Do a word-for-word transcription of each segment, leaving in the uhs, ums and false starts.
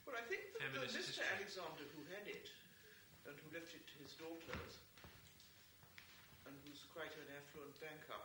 Well, I think that the feminist Mister history. Alexander, who had it, and who left it to his daughters, and who's quite an affluent banker,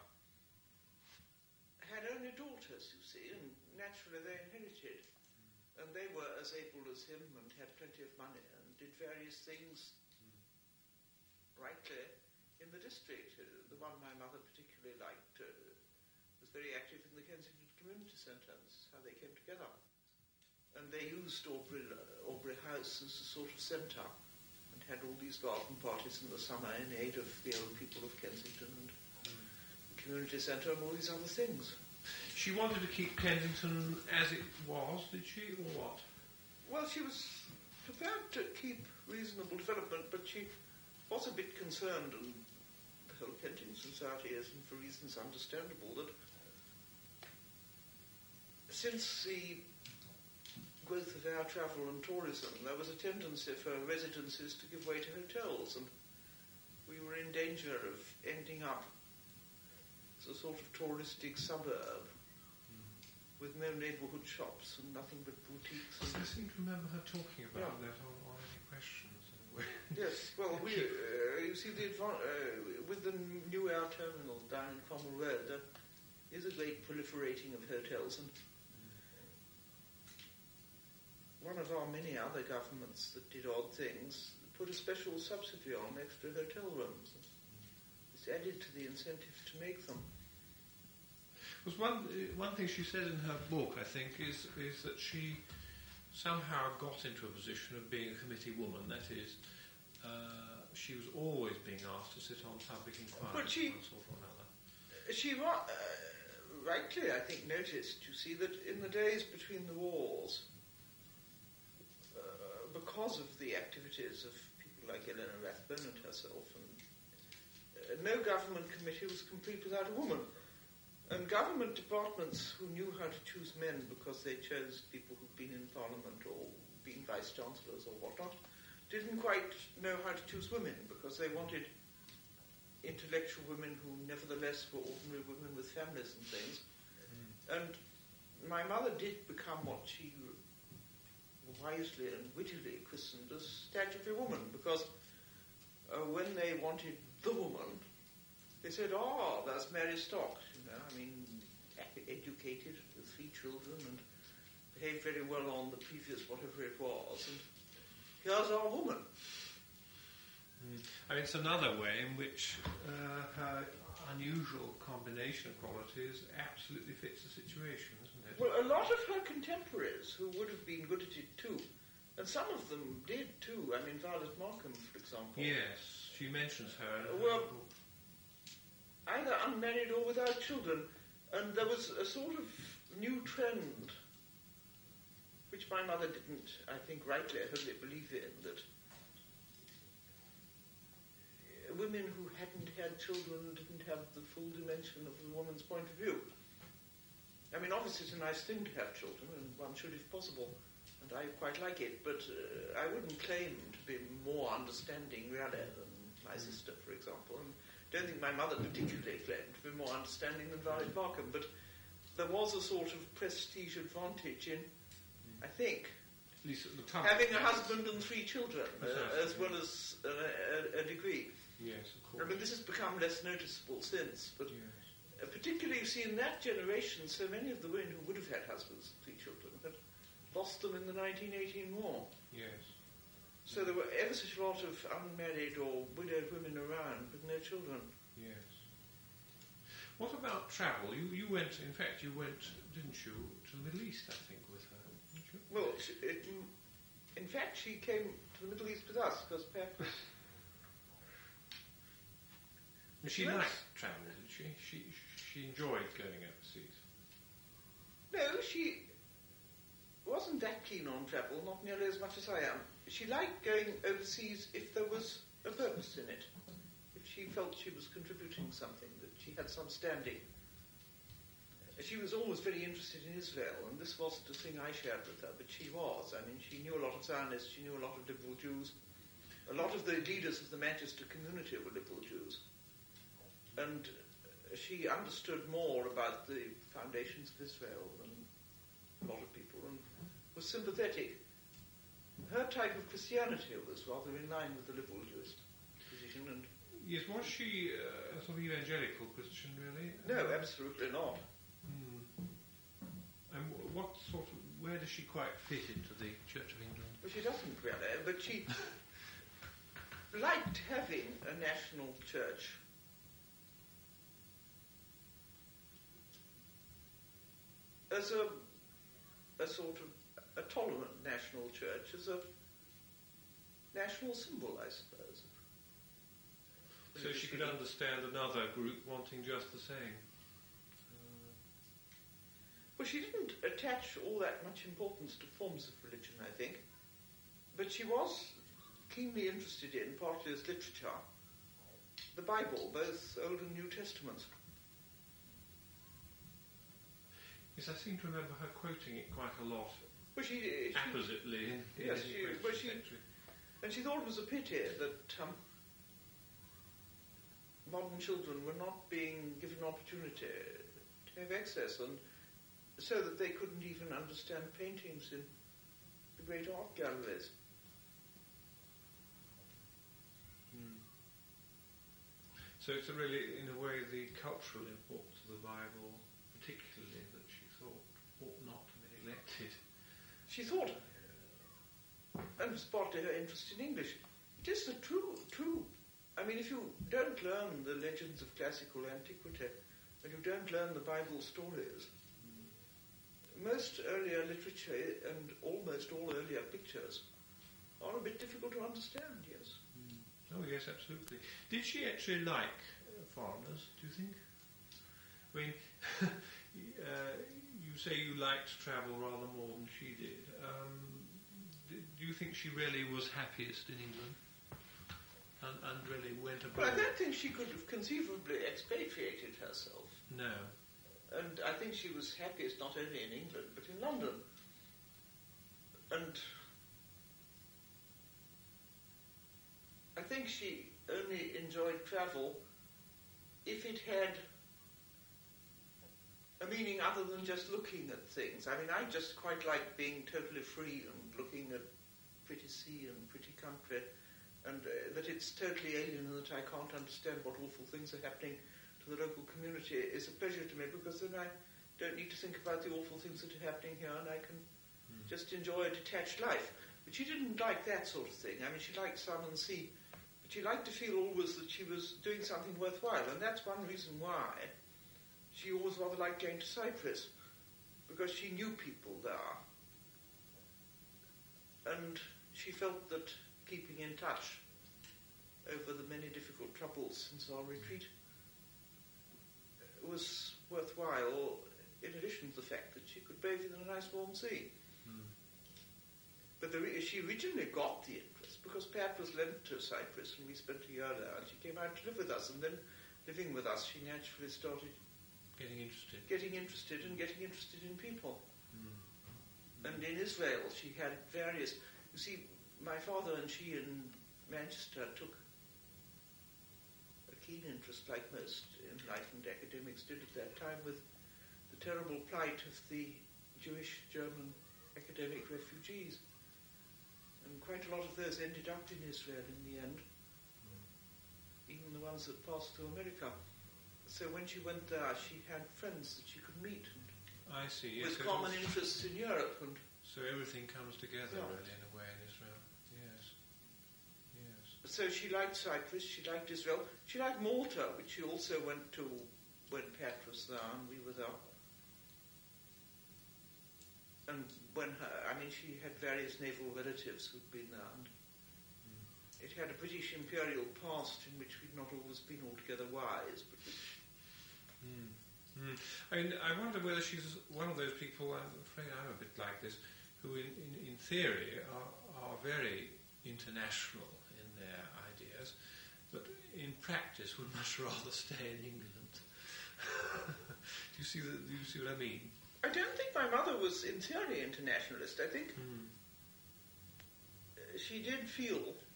had only daughters, you see, and naturally they inherited. Mm. And they were as able as him and had plenty of money and did various things mm. rightly in the district. Uh, the one my mother particularly liked uh, was very active in the Kensington Community Centre, and this is how they came together. And they used Aubrey, uh, Aubrey House as a sort of centre and had all these garden parties in the summer in aid of the old people of Kensington and mm. the community centre and all these other things. She wanted to keep Kensington as it was, did she, or what? Well, she was prepared to keep reasonable development, but she was a bit concerned, and the whole Kensington Society is, and for reasons understandable, that since the growth of air travel and tourism, there was a tendency for residences to give way to hotels, and we were in danger of ending up as a sort of touristic suburb mm. with no neighbourhood shops and nothing but boutiques. I seem to remember her talking about yeah. that on, on Any Questions. Yes, well, we, uh, you see, the advan- uh, with the new air terminal down in Cromwell Road, there is a great proliferating of hotels, and one of our many other governments that did odd things put a special subsidy on extra hotel rooms. It's added to the incentive to make them. Was one one thing she said in her book, I think, is is that she somehow got into a position of being a committee woman. That is, uh, she was always being asked to sit on public inquiries but she, of one sort or another. She uh, rightly, I think, noticed, you see, that in the days between the wars, uh, because of the activities of people like Eleanor Rathbone and herself, and uh, no government committee was complete without a woman. And government departments who knew how to choose men because they chose people who'd been in Parliament or been vice-chancellors or whatnot, didn't quite know how to choose women because they wanted intellectual women who nevertheless were ordinary women with families and things. Mm. And my mother did become what she wisely and wittily christened as statutory woman, because uh, when they wanted the woman, they said, oh, that's Mary Stocks, you know, I mean, educated with three children and behaved very well on the previous whatever it was, and here's our woman. Mm. I mean, it's another way in which uh, her unusual combination of qualities absolutely fits the situation, isn't it? Well, a lot of her contemporaries who would have been good at it too, and some of them did too. I mean, Violet Markham, for example. Yes, she mentions her in her well, book. Either unmarried or without children, and there was a sort of new trend, which my mother didn't, I think, rightly, wholly believe in, that women who hadn't had children didn't have the full dimension of the woman's point of view. I mean, obviously it's a nice thing to have children, and one should if possible, and I quite like it, but uh, I wouldn't claim to be more understanding, really, than my sister, for example, and don't think my mother particularly claimed to be more understanding than Violet Markham, but there was a sort of prestige advantage in, I think, at least at the time, having a husband and three children, uh, as well as uh, a, a degree. Yes, of course. I mean, this has become less noticeable since, but yes. uh, particularly, you see, in that generation, so many of the women who would have had husbands and three children had lost them in the nineteen eighteen war. Yes. So there were ever such a lot of unmarried or widowed women around with no children. Yes. What about travel? You you went, in fact, you went, didn't you, to the Middle East, I think, with her, didn't you? Well, she, it, in fact, she came to the Middle East with us, because Pep was... She liked travel, did she? She she enjoyed going overseas. No, she wasn't that keen on travel, not nearly as much as I am. She liked going overseas if there was a purpose in it, if she felt she was contributing something, that she had some standing. She was always very interested in Israel, and this wasn't a thing I shared with her, but she was. I mean, she knew a lot of Zionists, she knew a lot of liberal Jews. A lot of the leaders of the Manchester community were liberal Jews. And she understood more about the foundations of Israel than a lot of people, and was sympathetic. her type of Christianity was rather in line with the liberal Jewish position. And yes, was she uh, a sort of evangelical Christian, really? No, absolutely not. Hmm. And what sort of, where does she quite fit into the Church of England? Well, she doesn't really, but she liked having a national church. As a, a sort of a tolerant national church, as a national symbol, I suppose. So she could understand another group wanting just the same. Uh, well, she didn't attach all that much importance to forms of religion, I think, but she was keenly interested in, partly as literature, the Bible, both Old and New Testaments. Yes, I seem to remember her quoting it quite a lot. Well, she, she appositely. In, in yes, she, well, she, and she thought it was a pity that um, modern children were not being given an opportunity to have access, and so that they couldn't even understand paintings in the great art galleries. Hmm. So it's a really, in a way, the cultural importance of the Bible, particularly, that she thought ought not to be neglected. She thought, and it was partly her interest in English, it is the true, true. I mean, if you don't learn the legends of classical antiquity, and you don't learn the Bible stories, mm. most earlier literature and almost all earlier pictures are a bit difficult to understand, yes. Mm. Oh, yes, absolutely. Did she actually like uh, foreigners, do you think? I mean, uh, you say you liked travel rather more than she did. Um, do you think she really was happiest in England and, and really went abroad? Well, I don't think she could have conceivably expatriated herself. No. And I think she was happiest not only in England, but in London. And I think she only enjoyed travel if it had a meaning other than just looking at things. I mean, I just quite like being totally free and looking at pretty sea and pretty country, and uh, that it's totally alien and that I can't understand what awful things are happening to the local community is a pleasure to me, because then I don't need to think about the awful things that are happening here, and I can mm. just enjoy a detached life. But she didn't like that sort of thing. I mean, she liked sun and sea, but she liked to feel always that she was doing something worthwhile, and that's one reason why she always rather liked going to Cyprus, because she knew people there. And she felt that keeping in touch over the many difficult troubles since our retreat was worthwhile, in addition to the fact that she could bathe in a nice warm sea. Mm. But the re- she originally got the interest because Pat was lent to Cyprus and we spent a year there, and she came out to live with us, and then living with us she naturally started Getting interested. Getting interested and getting interested in people. Mm. And in Israel she had various... You see, my father and she in Manchester took a keen interest, like most enlightened academics did at that time, with the terrible plight of the Jewish German academic refugees. And quite a lot of those ended up in Israel in the end, mm. even the ones that passed to America. So when she went there, she had friends that she could meet. And I see. Yes, with so common interests in Europe. And so everything comes together, yeah. really, in a way, in Israel. Yes. Yes. So she liked Cyprus, she liked Israel. She liked Malta, which she also went to when Pat was there and we were there. And when her, I mean, she had various naval relatives who'd been there. And mm. it had a British imperial past in which we'd not always been altogether wise, but which... Mm. Mm. I mean, I wonder whether she's one of those people, I'm afraid I'm a bit like this, who in, in, in theory are, are very international in their ideas, but in practice would much rather stay in England. do you see the, do you see what I mean? I don't think my mother was in theory internationalist. I think mm. she did feel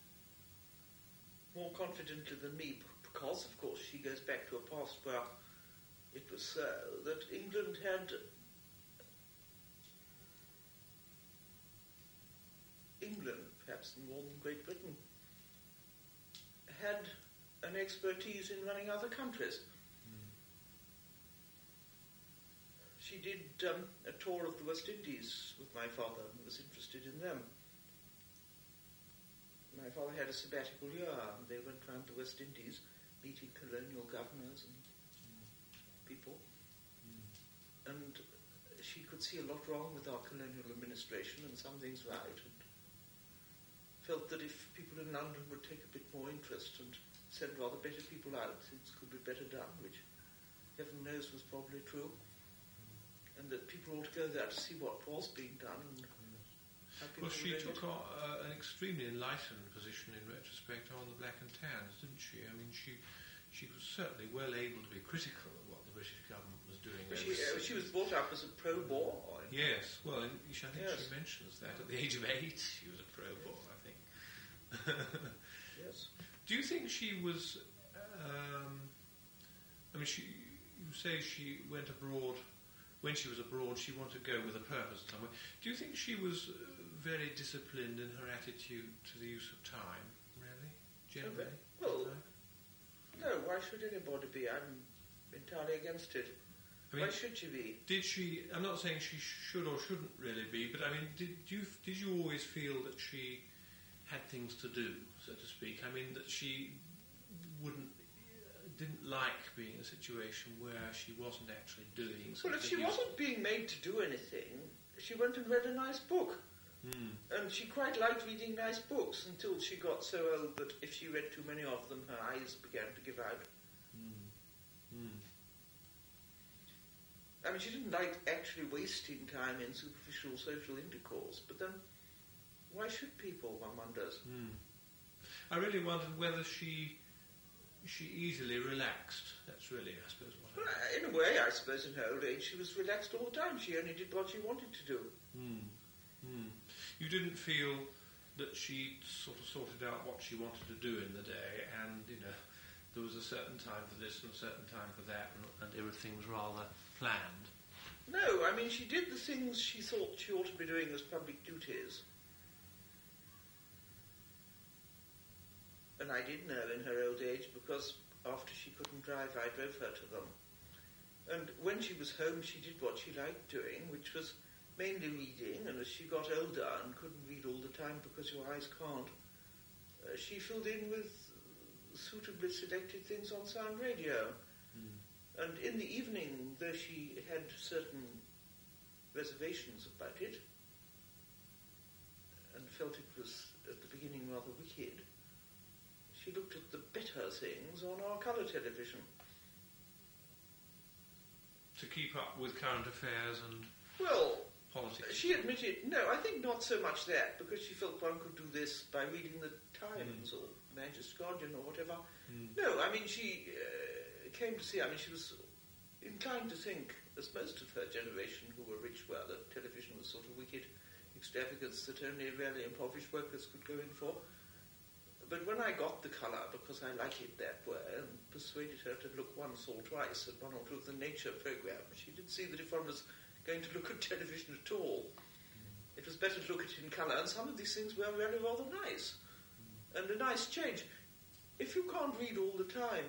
more confidently than me, because, of course, she goes back to a past where it was so that England had England perhaps more than Great Britain, had an expertise in running other countries. Mm. She did um, a tour of the West Indies with my father and was interested in them. My father had a sabbatical year, and they went round the West Indies, meeting colonial governors and mm. people. Mm. And she could see a lot wrong with our colonial administration and some things right, and felt that if people in London would take a bit more interest and send rather better people out, things could be better done, which heaven knows was probably true, mm. and that people ought to go there to see what was being done. And well, she took uh, an extremely enlightened position in retrospect on the Black and Tans, didn't she? I mean, she she was certainly well able to be critical of what the British government was doing. She, uh, she was brought up as a pro-Boer. Yes, well, I think yes. she mentions that at the age of eight she was a pro-Boer, I think. Yes. Do you think she was... Um, I mean, she, you say she went abroad... When she was abroad, she wanted to go with a purpose somewhere. Do you think she was uh, very disciplined in her attitude to the use of time, really, generally? Well, no, why should anybody be? I'm entirely against it. I mean, why should she be? Did she... I'm not saying she should or shouldn't really be, but I mean, did you, did you always feel that she had things to do, so to speak? I mean, that she wouldn't... didn't like being in a situation where she wasn't actually doing something. Well, if she wasn't being made to do anything, she went and read a nice book. Mm. And she quite liked reading nice books until she got so old that if she read too many of them, her eyes began to give out. Mm. Mm. I mean, she didn't like actually wasting time in superficial social intercourse, but then why should people, one wonders? Mm. I really wondered whether she... she easily relaxed. That's really, I suppose, what well, I... In a way, I suppose, in her old age, she was relaxed all the time. She only did what she wanted to do. Mm. Mm. You didn't feel that she sort of sorted out what she wanted to do in the day, and, you know, there was a certain time for this and a certain time for that, and, and everything was rather planned? No, I mean, she did the things she thought she ought to be doing as public duties. And I did know in her old age, because after she couldn't drive, I drove her to them. And when she was home, she did what she liked doing, which was mainly reading, and as she got older and couldn't read all the time because your eyes can't, uh, she filled in with suitably selected things on sound radio. Mm. And in the evening, though she had certain reservations about it, and felt it was at the beginning rather wicked, she looked at the better things on our colour television. To keep up with current affairs and well, politics? She admitted, no, I think not so much that, because she felt one could do this by reading the Times mm. or Manchester Guardian or whatever. Mm. No, I mean, she uh, came to see, I mean, she was inclined to think, as most of her generation who were rich were, that television was sort of wicked extravagance that only really impoverished workers could go in for. But when I got the colour, because I like it that way, and persuaded her to look once or twice at one or two of the nature programmes, she did see that if one was going to look at television at all, mm. it was better to look at it in colour, and some of these things were really rather nice, mm. and a nice change. If you can't read all the time,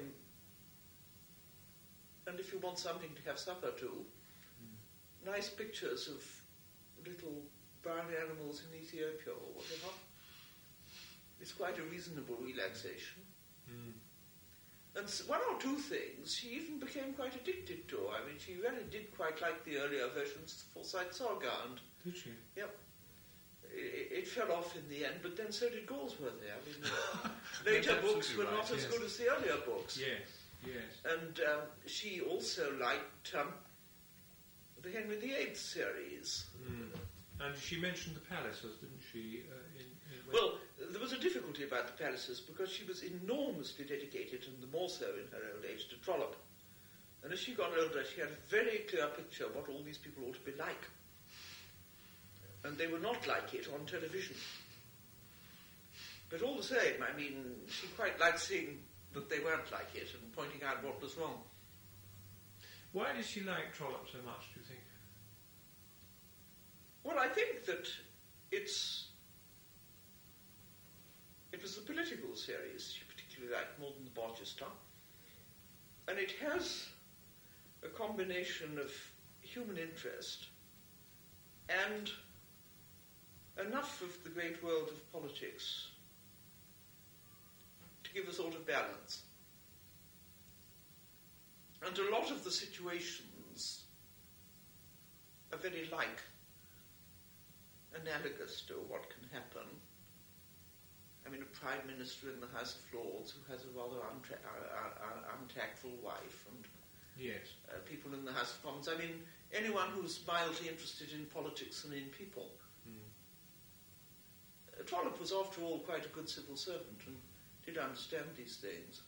and if you want something to have supper to, mm. nice pictures of little brown animals in Ethiopia or whatever, it's quite a reasonable relaxation. Mm. And one or two things she even became quite addicted to. I mean, she really did quite like the earlier versions of Forsyth Saga. And did she? Yep. It, it fell off in the end, but then so did Galsworthy. I mean, the later books were right, not yes. as good as the earlier books. Yes, yes. And um, she also liked um, the Henry the Eighth series. Mm. And she mentioned the Pallisers, didn't she? Uh, in, in well, there was a difficulty about the Pallisers because she was enormously dedicated, and the more so in her old age, to Trollope. And as she got older, she had a very clear picture of what all these people ought to be like. And they were not like it on television. But all the same, I mean, she quite liked seeing that they weren't like it and pointing out what was wrong. Why did she like Trollope so much, do you think? Well, I think that it's It was the political series she particularly liked more than the Barchester. And it has a combination of human interest and enough of the great world of politics to give a sort of balance. And a lot of the situations are very like, analogous to what can happen. I mean, a Prime Minister in the House of Lords who has a rather untra- uh, uh, untactful wife, and yes, uh, people in the House of Commons. I mean, anyone who's mildly interested in politics and in people. Mm. Uh, Trollope was, after all, quite a good civil servant and did understand these things.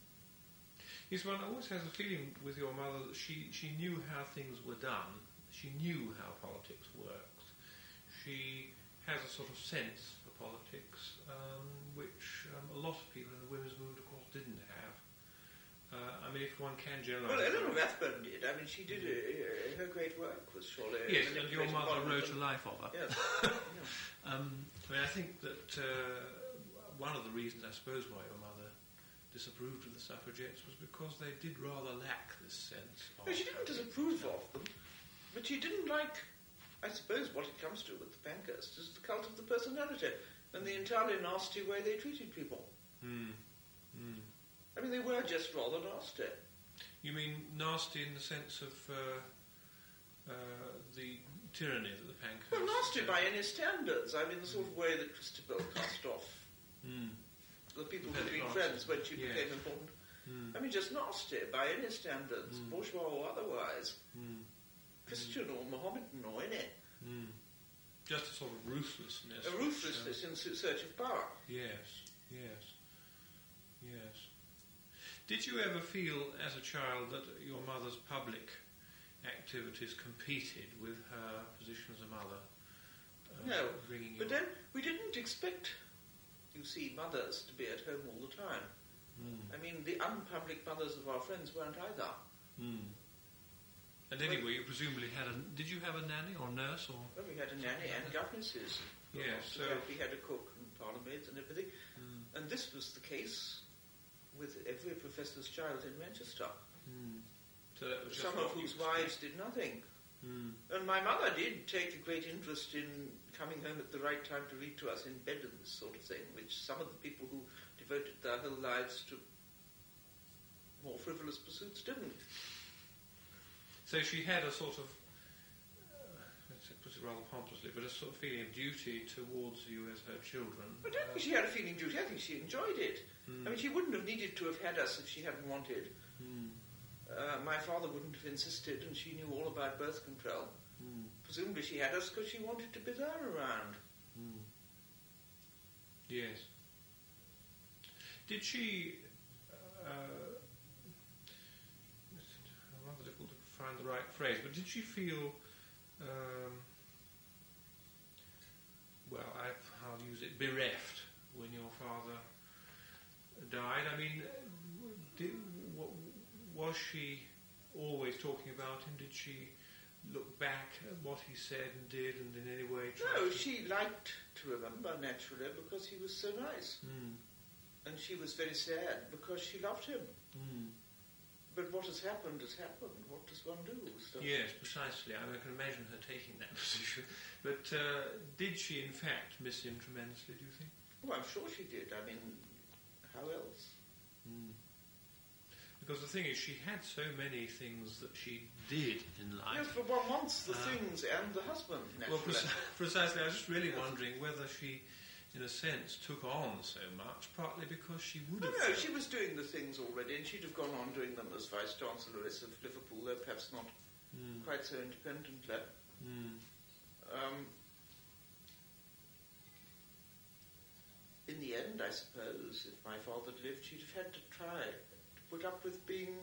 Yes, one always has a feeling with your mother that she, she knew how things were done. She knew how politics worked. She has a sort of sense for politics, um, which um, a lot of people in the women's movement, of course, didn't have. Uh, I mean, if one can generalise... Well, Eleanor Rathbone did. I mean, she did... Uh, uh, her great work was surely... Yes, and your mother wrote a life of her. Yes. yeah. um, I mean, I think that uh, one of the reasons, I suppose, why your mother disapproved of the suffragettes was because they did rather lack this sense of... No, she didn't disapprove of them, but she didn't like... I suppose what it comes to with the Pankhursts is the cult of the personality and the entirely nasty way they treated people. Mm. Mm. I mean, they were just rather nasty. You mean nasty in the sense of uh, uh, the tyranny that the Pankhursts... Well, nasty by any standards. I mean, the sort of way that Christabel cast off mm. the people who'd been friends when she yes. became important. Mm. I mean, just nasty by any standards, mm. bourgeois or otherwise. Mm. Christian or Mohammedan or any. Mm. Just a sort of ruthlessness. A ruthlessness which, uh, in search of power. Yes, yes, yes. Did you ever feel as a child that your mother's public activities competed with her position as a mother? Uh, no, bringing but your... then we didn't expect, you see, mothers to be at home all the time. Mm. I mean, the unpublic mothers of our friends weren't either. Mm. And anyway, you presumably had a... Did you have a nanny or nurse or... Well, we had a nanny and governesses. Yes, so... We had a cook and parlourmaids and everything. Mm. And this was the case with every professor's child in Manchester. Mm. So that was Some of whose wives did nothing. Mm. And my mother did take a great interest in coming home at the right time to read to us in bed and this sort of thing, which some of the people who devoted their whole lives to more frivolous pursuits didn't. So she had a sort of, uh, let's say, put it rather pompously, but a sort of feeling of duty towards you as her children. I don't think she had a feeling of duty. I think she enjoyed it. Mm. I mean, she wouldn't have needed to have had us if she hadn't wanted. Mm. Uh, my father wouldn't have insisted, and she knew all about birth control. Mm. Presumably she had us because she wanted to be there around. Mm. Yes. Did she... Uh, rather difficult to find the right phrase, but did she feel... Um, well, I, I'll use it, bereft when your father died? I mean, did, what, was she always talking about him? Did she look back at what he said and did and in any way try No, to... she liked to remember, naturally, because he was so nice. Mm. And she was very sad because she loved him. Mm. But what has happened has happened. What does one do? So Yes, precisely. I, mean, I can imagine her taking that position. But uh, did she, in fact, miss him tremendously, do you think? Oh, I'm sure she did. I mean, how else? Mm. Because the thing is, she had so many things that she did in life. Yes, but one wants the Uh, things and the husband, naturally. Well, pre- precisely. I was just really wondering whether she, in a sense, took on so much, partly because she would No, have... no, felt- she was doing the things already, and she'd have gone on doing them as Vice-Chancelloress of Liverpool, though perhaps not Mm. quite so independently. Mm. Um, in the end, I suppose, if my father had lived, she'd have had to try to put up with being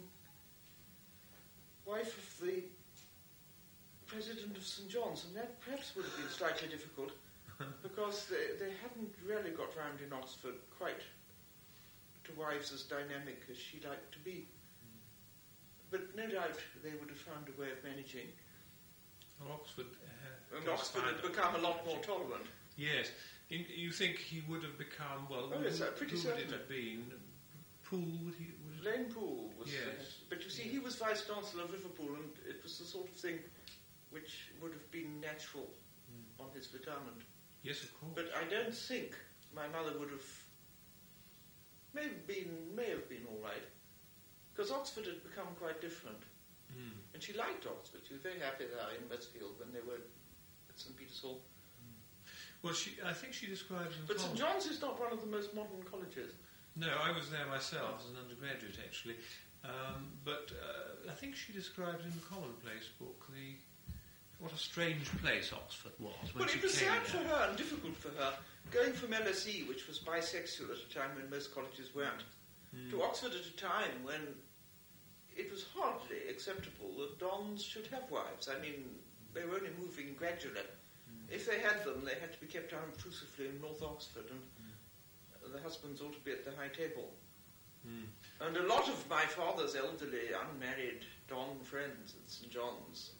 wife of the President of Saint John's, and that perhaps would have been slightly difficult, because they, they hadn't really got round in Oxford quite to wives as dynamic as she liked to be. But no doubt they would have found a way of managing. Well, Oxford... Uh, And does Oxford find had a- become a lot more tolerant. Yes, In, you think he would have become, well, Oh, who, yes, I'm pretty who would it certain. have been? Poole, would he? Would it, Lane Poole was... Yes. Uh, but you see, he was Vice-Chancellor of Liverpool, and it was the sort of thing which would have been natural Mm. on his retirement. yes, of course. But I don't think my mother would have... May have been, may have been all right. Because Oxford had become quite different. Mm. And she liked Oxford. She was very happy there in Westfield when they were at Saint Peter's Hall. Well, she, I think she describes... in But Saint common- John's is not one of the most modern colleges. No, I was there myself as an undergraduate, actually. Um, but uh, I think she describes in the Commonplace book the what a strange place Oxford was when Well, she it was came sad there. for her and difficult for her, going from L S E, which was bisexual at a time when most colleges weren't, Mm. to Oxford at a time when it was hardly acceptable that dons should have wives. I mean, they were only moving gradually. Mm. If they had them, they had to be kept unobtrusively in North Oxford, and mm. the husbands ought to be at the high table. Mm. And a lot of my father's elderly, unmarried don friends at Saint John's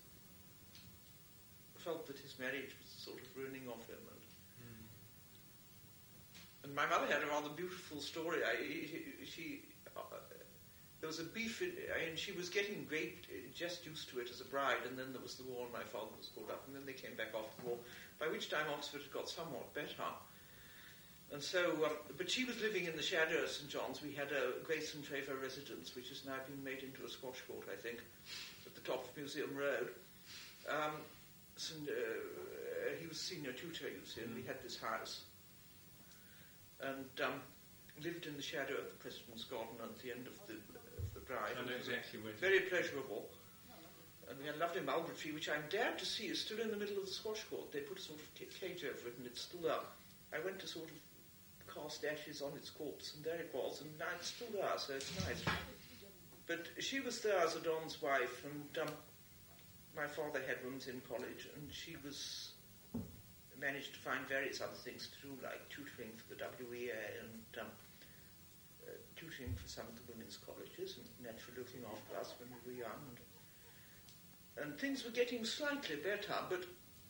felt that his marriage was sort of ruining off him. And, Mm. and my mother had a rather beautiful story. I, she, uh, there was a beef, in, and she was getting great, just used to it as a bride, and then there was the war, and my father was called up, and then they came back after the war, by which time Oxford had got somewhat better. And so, um, but she was living in the shadow of Saint John's. We had a Grace and Trevor residence, which has now been made into a squash court, I think, at the top of Museum Road. Um, and, uh, he was senior tutor, you see, and we had this house. And um, lived in the shadow of the President's Garden at the end of the, of the drive. I know exactly where. Very pleasurable. And we had a lovely mulberry tree, which I'm dared to see is still in the middle of the squash court. They put a sort of ca- cage over it, and it's still up. I went to sort of cast ashes on its corpse, and there it was, and now it's still there, so it's nice. But she was there as a don's wife, and um, my father had rooms in college, and she was managed to find various other things to do, like tutoring for the W E A and um, uh, tutoring for some of the women's colleges, and naturally looking after us when we were young. And, and things were getting slightly better, but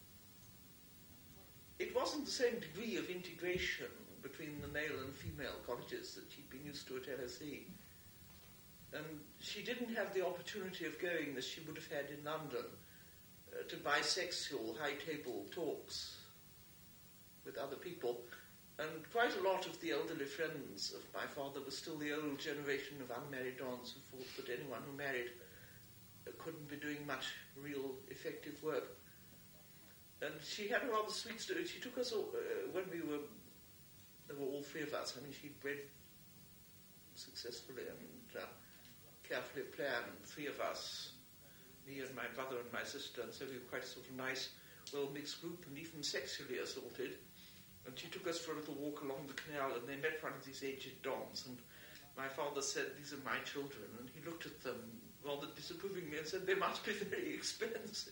it wasn't the same degree of integration between the male and female colleges that she'd been used to at L S E. And she didn't have the opportunity of going as she would have had in London uh, to bisexual high-table talks with other people. And quite a lot of the elderly friends of my father were still the old generation of unmarried dons who thought that anyone who married uh, couldn't be doing much real effective work. And she had a rather sweet story. She took us all, uh, when we were, there were all three of us. I mean, she bred successfully and uh, carefully planned, three of us, me and my brother and my sister, and so we were quite a sort of nice, well-mixed group, and even sexually assaulted. And she took us for a little walk along the canal, and they met one of these aged dons, and my father said, "These are my children," and he looked at them rather disapprovingly and said, "They must be very expensive."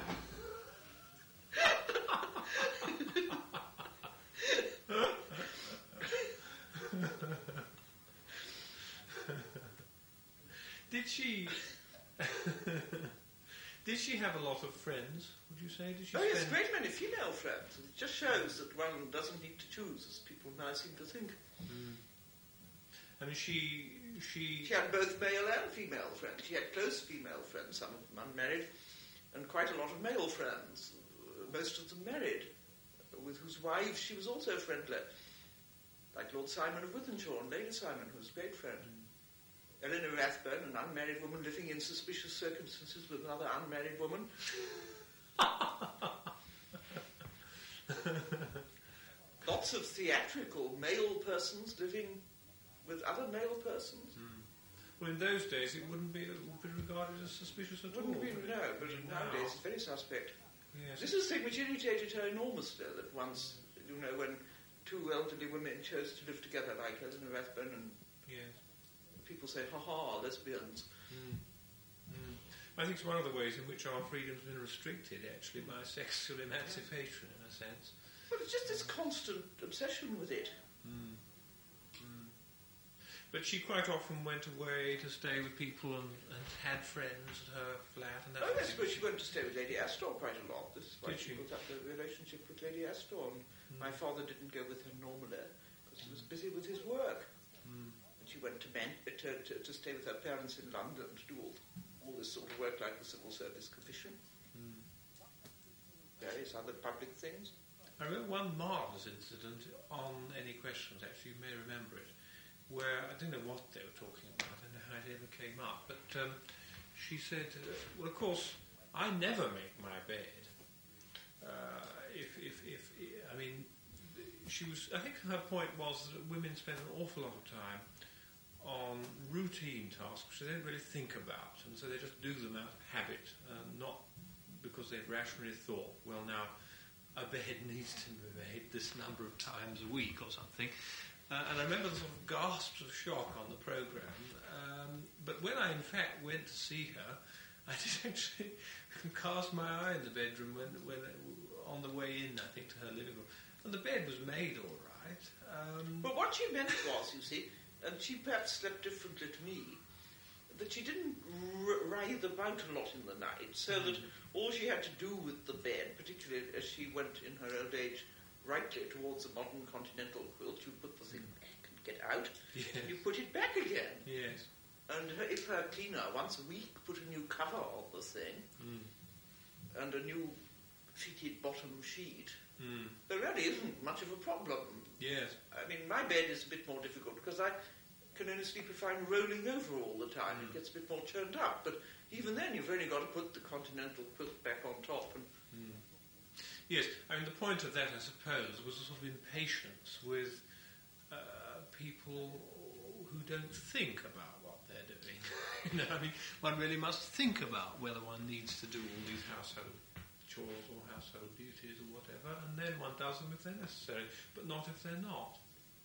Did she... Did she have a lot of friends, would you say? Did she Oh yes, a spend... great many female friends. It just shows that one doesn't need to choose, as people now seem to think. Mm. I mean, she... She... She had both male and female friends. She had close female friends, some of them unmarried, and quite a lot of male friends, most of them married, with whose wives she was also friendly, like Lord Simon of Wythenshawe and Lady Simon, who was a great friend. Mm. Eleanor Rathbone, an unmarried woman living in suspicious circumstances with another unmarried woman. Lots of theatrical male persons living with other male persons. Mm. Well, in those days, it wouldn't be, it would be regarded as suspicious at Wouldn't all. be, would it? no, but Now- nowadays it's very suspect. Yes. This is a thing which irritated her enormously, that once, you know, when two elderly women chose to live together, like Eleanor Rathbone, and Yes. people say, ha-ha, lesbians. Mm. Mm. I think it's one of the ways in which our freedom's been restricted, actually, by sexual emancipation, in a sense. But it's just this constant obsession with it. Mm. Mm. But she quite often went away to stay with people and, and had friends at her flat. And that oh, sort of yes, thing. but she went to stay with Lady Astor quite a lot. This is why Did she she? built up the relationship with Lady Astor. And Mm. my father didn't go with her normally because he was busy with his work. Mm. And she went to, Man- to, to, to stay with her parents in London to do all, all this sort of work like the Civil Service Commission, Mm. various other public things. I remember one marvellous incident on Any Questions, actually, you may remember it, where I don't know what they were talking about, I don't know how it ever came up, but um, she said, uh, well, of course, I never make my bed. Uh, if, if, if, I mean, she was, I think her point was that women spend an awful lot of time on routine tasks which they don't really think about, and so they just do them out of habit, uh, not because they've rationally thought, well, now, a bed needs to be made this number of times a week or something. Uh, and I remember the sort of gasps of shock on the programme. Um, but when I, in fact, went to see her, I did actually cast my eye in the bedroom when, when on the way in, I think, to her living room. And the bed was made all right. Um, But what she meant was, you see, and she perhaps slept differently to me, that she didn't r- writhe about a lot in the night, so mm. that all she had to do with the bed, particularly as she went in her old age rightly towards a modern continental quilt, you put the thing back and get out, yes. and you put it back again. Yes. And her, if her cleaner once a week put a new cover on the thing, mm. and a new fitted bottom sheet, mm. there really isn't much of a problem. Yes. I mean, my bed is a bit more difficult because I can only sleep if I'm rolling over all the time. Mm. It gets a bit more churned up. But even then, you've only got to put the continental quilt back on top. And mm. Yes, I mean, the point of that, I suppose, was a sort of impatience with uh, people who don't think about what they're doing. You know, I mean, one really must think about whether one needs to do all these household chores or household duties or whatever, and then one does them if they're necessary, but not if they're not.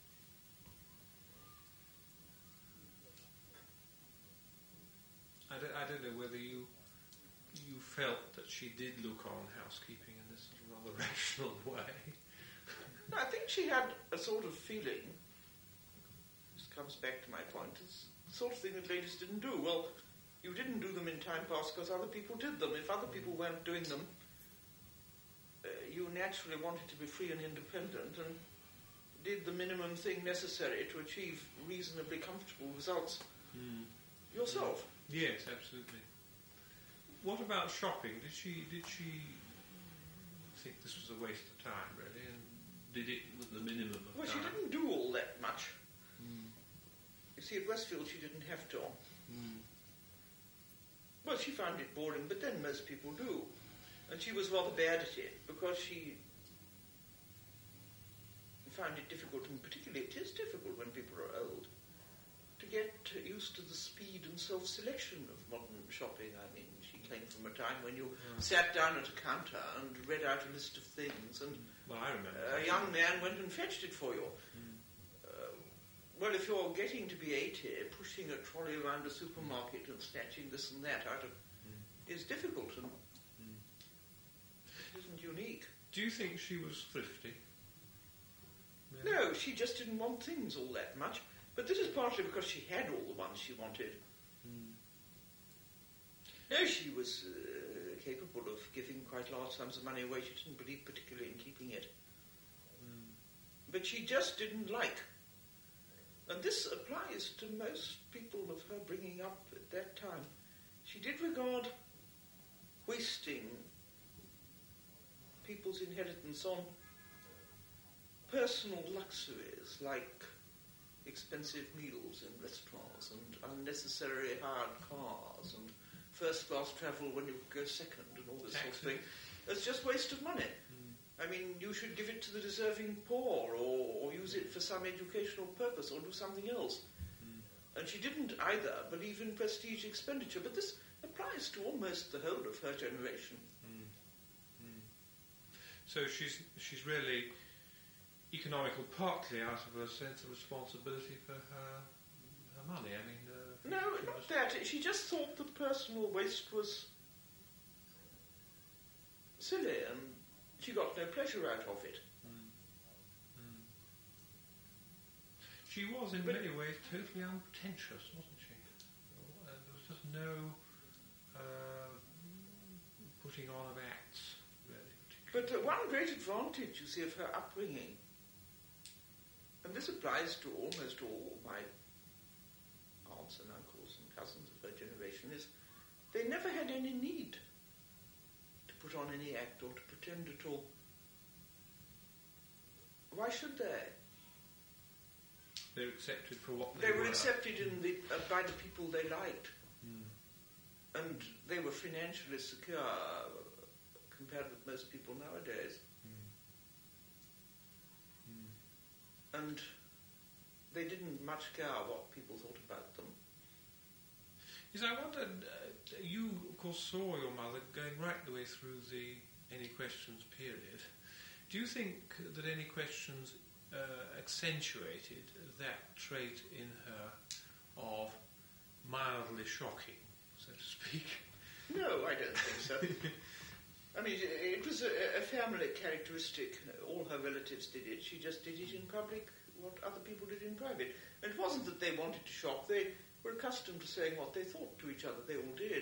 I don't, I don't know whether you you felt that she did look on housekeeping in this sort of rather rational way. I think she had a sort of feeling, this comes back to my point, it's the sort of thing that ladies didn't do. Well, you didn't do them in time past because other people did them. If other people weren't doing them, uh, you naturally wanted to be free and independent and did the minimum thing necessary to achieve reasonably comfortable results mm. yourself. Yes, absolutely. What about shopping? Did she did she think this was a waste of time, really, and did it with the minimum of well, time? Well, she didn't do all that much. Mm. You see, at Westfield she didn't have to. Mm. Well, she found it boring, but then most people do. And she was rather bad at it, because she found it difficult, and particularly it is difficult when people are old, to get used to the speed and self-selection of modern shopping. I mean, she came from a time when you yeah. sat down at a counter and read out a list of things, and well, I remember a young man went and fetched it for you. Mm. Uh, well, if you're getting to be eighty, pushing a trolley around a supermarket and snatching this and that out of Mm. is difficult, and Mm. it isn't unique. Do you think she was thrifty? Really? No, she just didn't want things all that much. But this is partly because she had all the ones she wanted. Mm. No, she was uh, capable of giving quite large sums of money away. She didn't believe particularly in keeping it. Mm. But she just didn't like. And this applies to most people of her bringing up at that time. She did regard wasting people's inheritance on personal luxuries like expensive meals in restaurants and unnecessary hired cars and first-class travel when you go second and all this Taxes. sort of thing. It's just waste of money. Mm. I mean, you should give it to the deserving poor or, or use it for some educational purpose or do something else. Mm. And she didn't either believe in prestige expenditure, but this applies to almost the whole of her generation. Mm. Mm. So she's she's really economical partly out of a sense of responsibility for her her money. I mean, uh, No, not was... that. She just thought that personal waste was silly, and she got no pleasure out of it. Mm. Mm. She was, in but many ways, totally unpretentious, wasn't she? And there was just no uh, putting on of acts, really. But uh, one great advantage, you see, of her upbringing, and this applies to almost all my aunts and uncles and cousins of her generation, is they never had any need to put on any act or to pretend at all. Why should they? They were accepted for what they, they were. were. accepted in the, uh, by the people they liked. Mm. And they were financially secure uh, compared with most people nowadays. Mm. Mm. And they didn't much care what people thought about them. Yes, I wondered, uh, you, of course, saw your mother going right the way through the Any Questions period. Do you think that Any Questions uh, accentuated that trait in her of mildly shocking, so to speak? No, I don't think so. I mean, it was a, a family characteristic. All her relatives did it. She just did it in public, what other people did in private. And it wasn't that they wanted to shock. They were accustomed to saying what they thought to each other. They all did.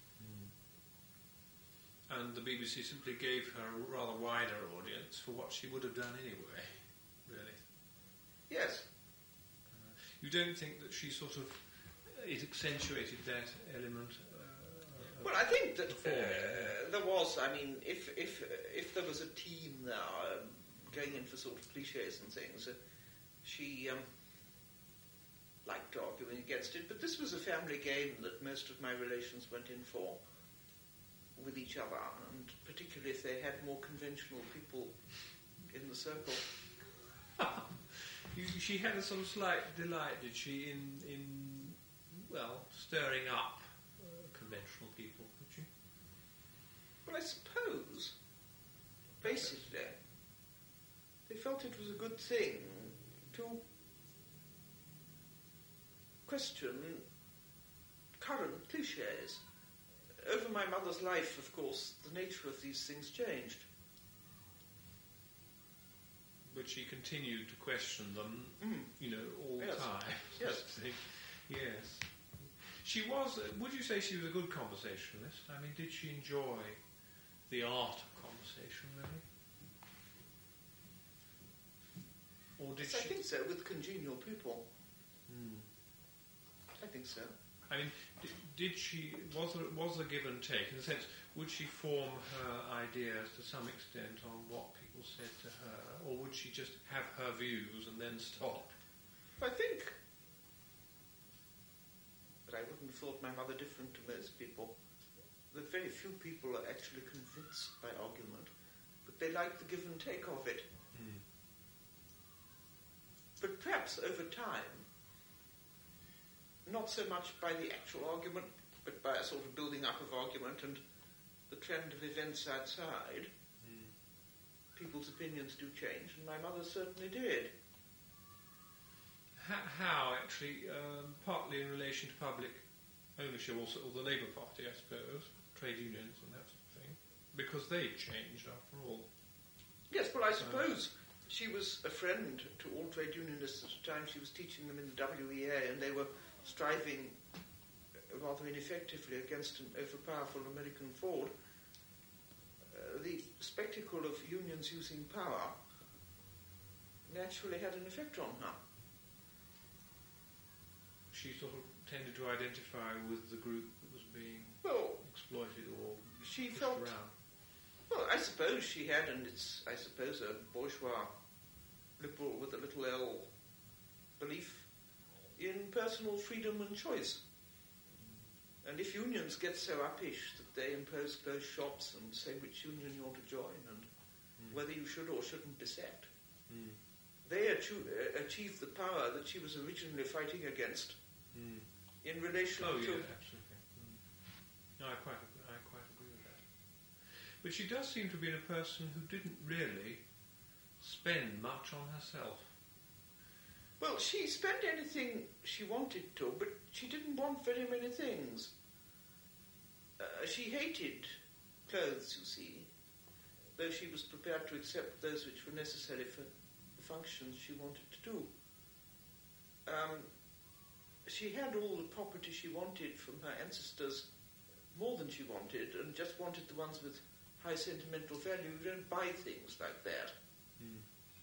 Mm. And the B B C simply gave her a rather wider audience for what she would have done anyway, really. Yes. Uh, you don't think that she sort of, it accentuated that element? Uh, well, I think that uh, there was, I mean, if if if there was a team now um, going in for sort of cliches and things, uh, she um, liked arguing against it, but this was a family game that most of my relations went in for with each other, and particularly if they had more conventional people in the circle. you, she had a sort of slight delight, did she, in, in well, stirring up uh, conventional people, did she? Well, I suppose, basically, they felt it was a good thing to question current cliches. Over my mother's life, of course, the nature of these things changed. But she continued to question them, mm. you know, all yes. the time. Yes. Yes. She was, would you say she was a good conversationalist? I mean, did she enjoy the art of conversation, really? Or did yes, she... I think so, with congenial people. Mm. I think so. I mean, did, did she, was there, was there give and take? In the sense, would she form her ideas to some extent on what people said to her, or would she just have her views and then stop? I think that I wouldn't have thought my mother different to most people. That very few people are actually convinced by argument, but they like the give and take of it. Mm. But perhaps over time, not so much by the actual argument, but by a sort of building up of argument and the trend of events outside, mm. people's opinions do change, and my mother certainly did. How, how actually, um, partly in relation to public ownership, also, or the Labour Party, I suppose, trade unions and that sort of thing, because they changed after all. Yes, well, I suppose uh, she was a friend to all trade unionists at the time. She was teaching them in the W E A, and they were striving rather ineffectively against an overpowerful American Ford. Uh, the spectacle of unions using power naturally had an effect on her. She sort of tended to identify with the group that was being well, exploited or she pushed felt, around. Well, I suppose she had, and it's, I suppose, a bourgeois liberal with a little L belief in personal freedom and choice. Mm. And if unions get so uppish that they impose closed shops and say which union you ought to join and mm. whether you should or shouldn't dissent, mm. they achieve, uh, achieve the power that she was originally fighting against mm. in relation oh, to... Oh, yeah, absolutely. Mm. No, I quite, I quite agree with that. But she does seem to be a person who didn't really spend much on herself. Well, she spent anything she wanted to, but she didn't want very many things. Uh, she hated clothes, you see, though she was prepared to accept those which were necessary for the functions she wanted to do. um, she had all the property she wanted from her ancestors, more than she wanted, and just wanted the ones with high sentimental value. You don't buy things like that. Mm.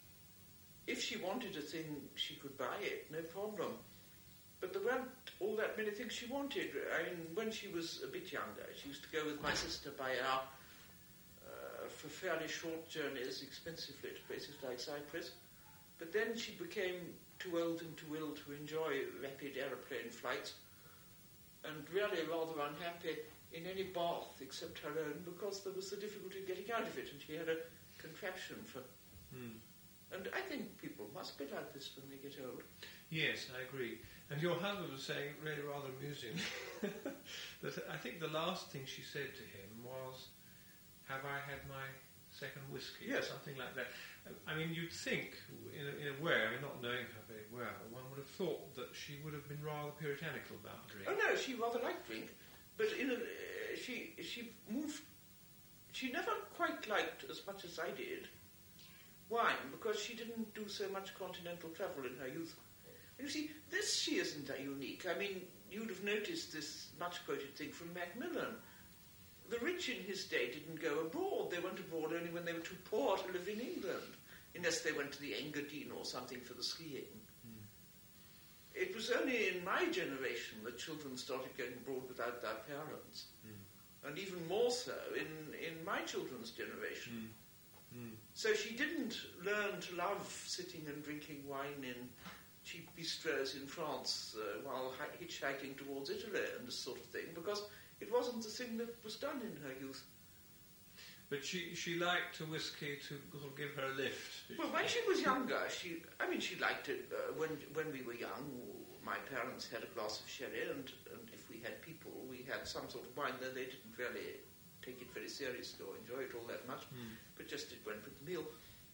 If she wanted a thing, she could buy it, no problem. But there weren't all that many things she wanted. I mean, when she was a bit younger, she used to go with my sister by hour uh, for fairly short journeys, expensively, to places like Cyprus. But then she became too old and too ill to enjoy rapid aeroplane flights, and really rather unhappy in any bath except her own, because there was the difficulty of getting out of it, and she had a contraption for... Mm. And I think people must be like this when they get old. Yes, I agree. And your husband was saying, really rather amusing, that I think the last thing she said to him was, "Have I had my second whiskey?" Yes. Or something like that. I mean, you'd think, in a, in a way, I mean, not knowing her very well, one would have thought that she would have been rather puritanical about drink. Oh no, she rather liked drink, but in a, uh, she she moved. She never quite liked, as much as I did, wine, because she didn't do so much continental travel in her youth. And you see, this she isn't that unique. I mean, you'd have noticed this much-quoted thing from Macmillan. The rich in his day didn't go abroad. They went abroad only when they were too poor to live in England, unless they went to the Engadine or something for the skiing. Mm. It was only in my generation that children started going abroad without their parents. Mm. And even more so in, in my children's generation. Mm. Mm. So she didn't learn to love sitting and drinking wine in cheap bistros in France uh, while hitchhiking towards Italy and this sort of thing, because it wasn't the thing that was done in her youth. But she she liked a whiskey to sort of give her a lift. Well, when she was younger, she I mean, she liked it. Uh, when when we were young, my parents had a glass of sherry, and, and if we had people, we had some sort of wine, though they didn't really take it very seriously or enjoy it all that much, mm. but just it went with the meal.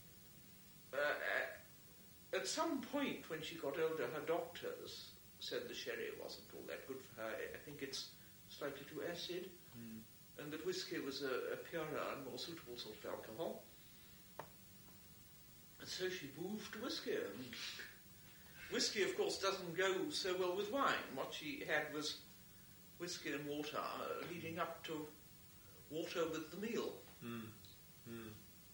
Uh, at some point, when she got older, her doctors said the sherry wasn't all that good for her. I think it's slightly too acid, mm. and that whiskey was a, a purer and more suitable sort of alcohol. And so she moved to whiskey, and whiskey, of course, doesn't go so well with wine. What she had was whiskey and water, uh, leading up to water with the meal. Mm. Mm.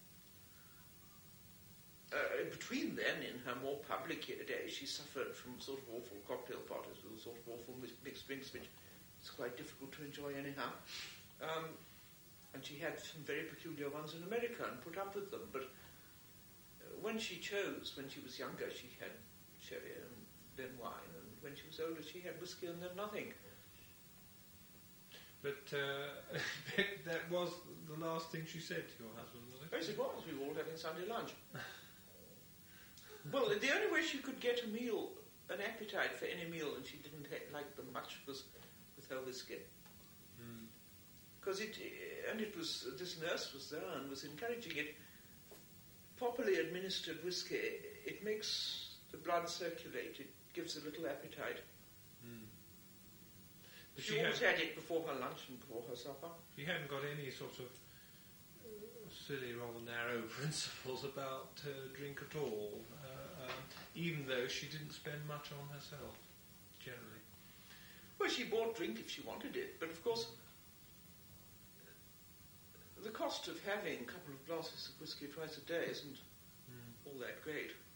Uh, between then, in her more public days, she suffered from sort of awful cocktail parties with sort of awful mixed drinks, which is quite difficult to enjoy anyhow. Um, and she had some very peculiar ones in America and put up with them. But uh, when she chose, when she was younger, she had sherry and then wine. And when she was older, she had whiskey and then nothing. But uh, that was the last thing she said to your husband, was it? Yes, it was. We were all having Sunday lunch. Well, the only way she could get a meal, an appetite for any meal, and she didn't ha- like them much, was with her whiskey. Because mm. it, and it was, this nurse was there and was encouraging it. Properly administered whiskey, it makes the blood circulate, it gives a little appetite. Mm. But she, she always had it before her lunch and before her supper. She hadn't got any sort of silly, rather narrow principles about uh, drink at all, uh, um, even though she didn't spend much on herself, generally. Well, she bought drink if she wanted it, but of course, the cost of having a couple of glasses of whiskey twice a day isn't mm. all that great.